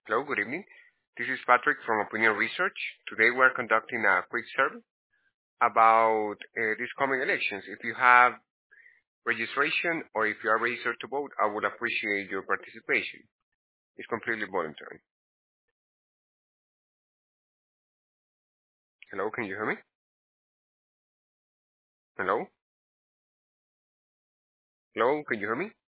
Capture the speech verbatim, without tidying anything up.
Hello, good evening. This is Patrick from Opinion Research. Today we're conducting a quick survey about uh, these coming elections. If you have registration or if you are registered to vote, I would appreciate your participation. It's completely voluntary. Hello, can you hear me? Hello? Hello, can you hear me?